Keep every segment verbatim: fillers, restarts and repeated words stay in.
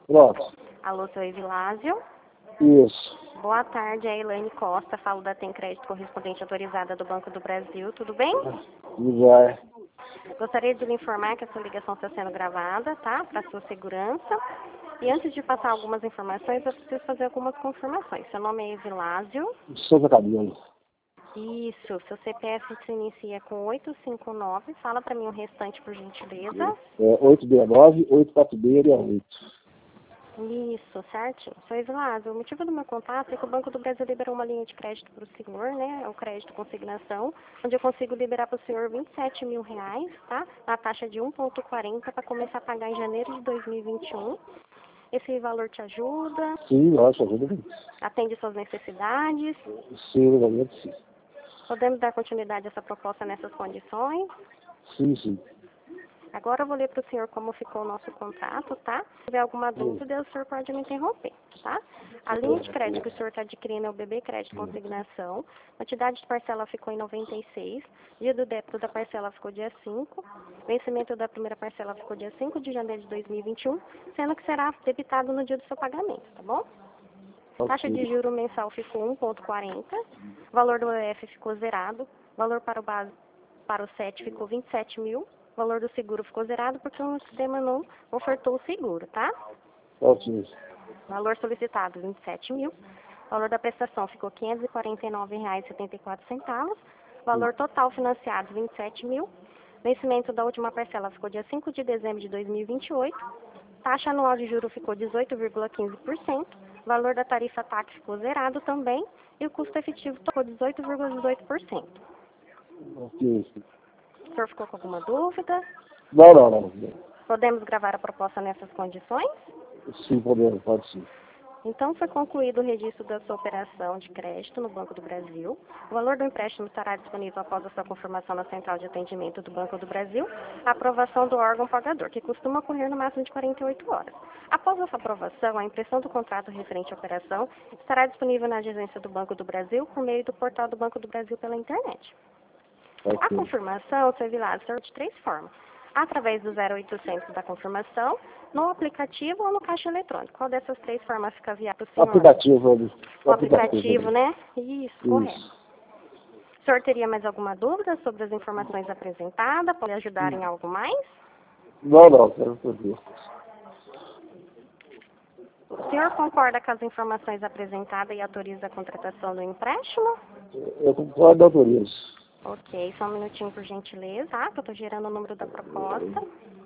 Pronto. Alô, seu Evilásio? Isso. Boa tarde, é a Elaine Costa, falo da Tem Crédito Correspondente Autorizada do Banco do Brasil, tudo bem? Tudo vai. Gostaria de lhe informar que a sua ligação está sendo gravada, tá? Para sua segurança. E antes de passar algumas informações, eu preciso fazer algumas confirmações. Seu nome é Evilásio? Souza Cabelo. Isso, seu C P F se inicia com oito cinco nove, fala para mim o restante, por gentileza. É oito seis nove, oito quatro seis oito. Isso, certinho. Seu Evilásio, o motivo do meu contato é que o Banco do Brasil liberou uma linha de crédito para o senhor, né? É o crédito consignação, onde eu consigo liberar para o senhor vinte e sete mil reais, tá? Na taxa de um vírgula quarenta para começar a pagar em janeiro de dois mil e vinte e um. Esse valor te ajuda? Sim, lógico, ajuda muito. Atende suas necessidades? Sim, no momento sim. Podemos dar continuidade a essa proposta nessas condições? Sim, sim. Agora eu vou ler para o senhor como ficou o nosso contrato, tá? Se tiver alguma dúvida, o senhor pode me interromper, tá? A linha de crédito que o senhor está adquirindo é o B B Crédito Consignação. A quantidade de parcela ficou em noventa e seis. Dia do débito da parcela ficou dia cinco. Vencimento da primeira parcela ficou dia cinco de janeiro de dois mil e vinte e um, sendo que será debitado no dia do seu pagamento, tá bom? Taxa de juro mensal ficou um vírgula quarenta. Valor do E F ficou zerado. Valor para o base, para o S E T ficou vinte e sete mil. O valor do seguro ficou zerado porque o sistema não ofertou o seguro, tá? Ok. Valor solicitado, vinte e sete mil. Valor da prestação ficou quinhentos e quarenta e nove reais e setenta e quatro centavos. Valor total financiado, vinte e sete mil. Vencimento da última parcela ficou dia cinco de dezembro de dois mil e vinte e oito. Taxa anual de juros ficou dezoito vírgula quinze por cento. Valor da tarifa T A C ficou zerado também. E o custo efetivo ficou dezoito vírgula dezoito por cento. Ok. O senhor ficou com alguma dúvida? Não, não, não. Podemos gravar a proposta nessas condições? Sim, podemos, pode sim. Então, foi concluído o registro da sua operação de crédito no Banco do Brasil. O valor do empréstimo estará disponível após a sua confirmação na Central de Atendimento do Banco do Brasil, a aprovação do órgão pagador, que costuma ocorrer no máximo de quarenta e oito horas. Após essa aprovação, a impressão do contrato referente à operação estará disponível na agência do Banco do Brasil por meio do portal do Banco do Brasil pela internet. A Ok. confirmação, seu Vilar, será de três formas. Através do zero oitocentos da confirmação, no aplicativo ou no caixa eletrônico. Qual dessas três formas fica viável para o senhor? Aplicativo ali. O aplicativo, né? Isso, Isso. correto. O senhor teria mais alguma dúvida sobre as informações apresentadas? Pode ajudar em algo mais? Não, não, quero saber. O senhor concorda com as informações apresentadas e autoriza a contratação do empréstimo? Eu concordo, autorizo. Ok, só um minutinho por gentileza, tá? Que eu estou gerando o número da proposta.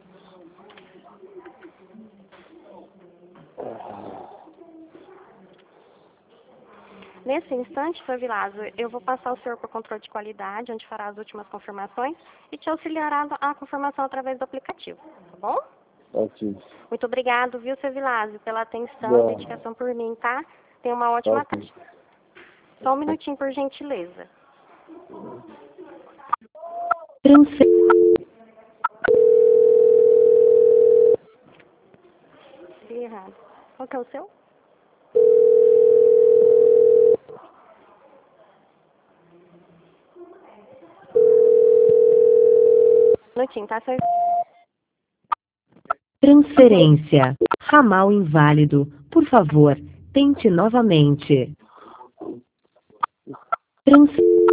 Nesse instante, seu Vilazo, eu vou passar o senhor para o controle de qualidade, onde fará as últimas confirmações e te auxiliará a confirmação através do aplicativo, tá bom? Ok. Muito obrigado, viu, seu Vilazo, pela atenção Não. e dedicação por mim, tá? Tenha uma ótima Ok. tarde. Só um minutinho, por gentileza. Transfer... Escrevi errado. Qual que é o seu? Um minutinho, tá, seu? Transferência. Ramal inválido. Por favor, tente novamente. Trans...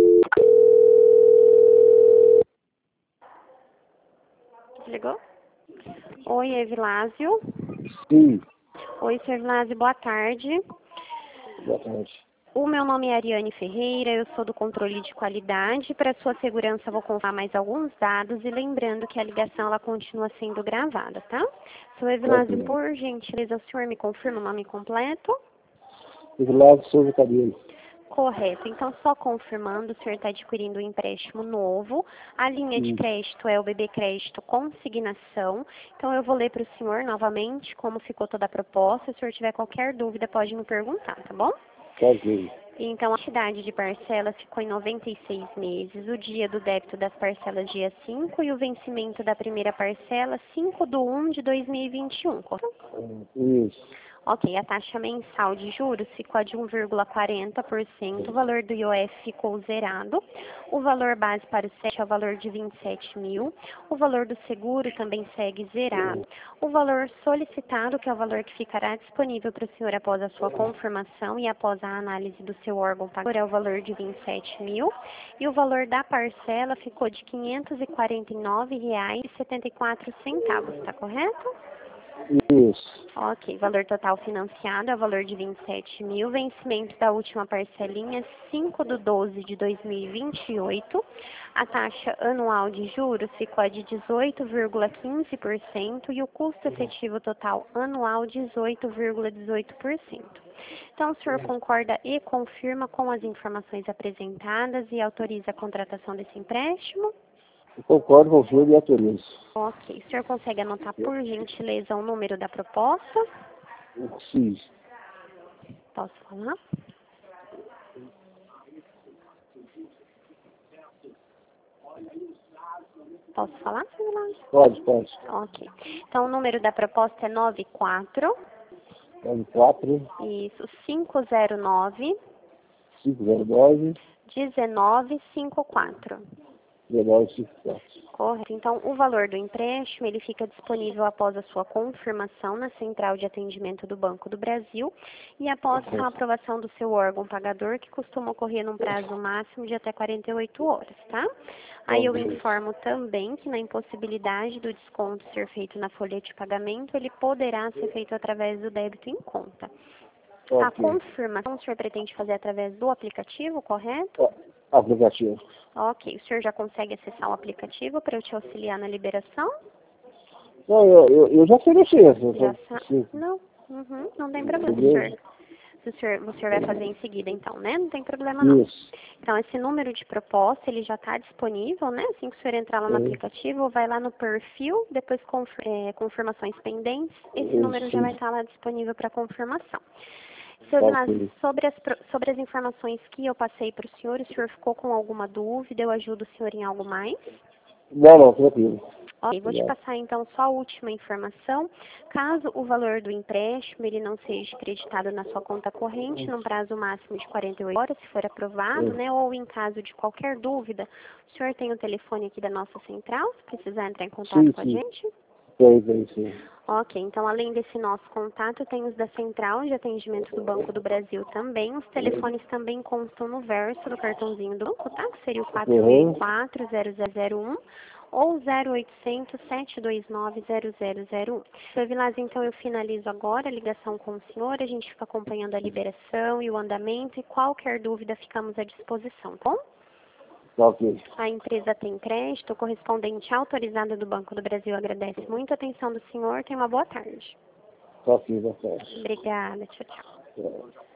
Ligou? Oi, Evilásio. Sim. Oi, seu Evilásio, boa tarde. Boa tarde. O meu nome é Ariane Ferreira, eu sou do controle de qualidade. Para sua segurança, eu vou confirmar mais alguns dados e lembrando que a ligação ela continua sendo gravada, tá? Seu Evilásio, Ok. por gentileza, o senhor me confirma o nome completo? Evilásio Souza Cabelo. Correto. Então, só confirmando, o senhor está adquirindo um empréstimo novo. A linha de Sim. crédito é o B B Crédito Consignação. Então, eu vou ler para o senhor novamente como ficou toda a proposta. Se o senhor tiver qualquer dúvida, pode me perguntar, tá bom? Ok. Então, a quantidade de parcelas ficou em noventa e seis meses, o dia do débito das parcelas dia cinco e o vencimento da primeira parcela cinco de um de dois mil e vinte e um, correto? Isso. Ok, a taxa mensal de juros ficou de um vírgula quarenta por cento, o valor do I O F ficou zerado, o valor base para o S E T é o valor de vinte e sete mil, o valor do seguro também segue zerado, o valor solicitado, que é o valor que ficará disponível para o senhor após a sua confirmação e após a análise do seu órgão pagador, é o valor de vinte e sete mil, e o valor da parcela ficou de quinhentos e quarenta e nove reais e setenta e quatro centavos, está correto? Isso. Ok, valor total financiado é o valor de vinte e sete mil, vencimento da última parcelinha cinco de doze de dois mil e vinte e oito, a taxa anual de juros ficou de dezoito vírgula quinze por cento e o custo efetivo total anual dezoito vírgula dezoito por cento. Então, o senhor concorda e confirma com as informações apresentadas e autoriza a contratação desse empréstimo? Eu concordo com o senhor e autorizo. Ok, o senhor consegue anotar, por gentileza, o número da proposta? Sim. Posso falar? Posso falar, senhor Milagre? Pode, pode. Ok. Então, o número da proposta é nove quatro, nove quatro, isso, cinco zero nove, cinco zero nove, um nove cinco quatro. um nove cinco quatro. Correto. Então, o valor do empréstimo, ele fica disponível após a sua confirmação na Central de Atendimento do Banco do Brasil e após a aprovação do seu órgão pagador, que costuma ocorrer num prazo máximo de até quarenta e oito horas, tá? Aí eu informo também que na impossibilidade do desconto ser feito na folha de pagamento, ele poderá ser feito através do débito em conta. A Ok. confirmação o senhor pretende fazer através do aplicativo, correto? Aplicativo. Ok. O senhor já consegue acessar o aplicativo para eu te auxiliar na liberação? Não, eu, eu, eu já sei mexer. Eu Já tô- sa... sim. Não, uhum, não tem problema, Entendeu? senhor. Se o senhor. O senhor vai fazer em seguida, então, né? Não tem problema, não. Isso. Então, esse número de proposta, ele já está disponível, né? Assim que o senhor entrar lá no Sim. aplicativo, vai lá no perfil, depois conf... é, confirmações pendentes, esse Isso, número já sim. vai estar lá disponível para confirmação. Seu Ok. Vilásio, sobre as, pro- sobre as informações que eu passei para o senhor, o senhor ficou com alguma dúvida? Eu ajudo o senhor em algo mais? Não, não, tranquilo. Ok, vou te Obrigado. passar então só a última informação. Caso o valor do empréstimo ele não seja creditado na sua conta corrente num prazo máximo de quarenta e oito horas, se for aprovado, Sim. né, ou em caso de qualquer dúvida, o senhor tem o telefone aqui da nossa central, se precisar entrar em contato Sim, com a sim. gente? Tem, tem, sim. Ok, então além desse nosso contato, tem os da Central de Atendimento do Banco do Brasil também. Os telefones também constam no verso do cartãozinho do banco, tá? Que seria o quatro oito quatro, zero zero zero um ou zero oitocentos, sete dois nove, zero zero zero um. Seu Vilas, então eu finalizo agora a ligação com o senhor, a gente fica acompanhando a liberação e o andamento e qualquer dúvida ficamos à disposição, tá bom? Ok. A empresa tem crédito, o correspondente autorizado do Banco do Brasil agradece muito a atenção do senhor. Tenha uma boa tarde. Ok, boa tarde. Obrigada. Tchau, tchau. Tchau.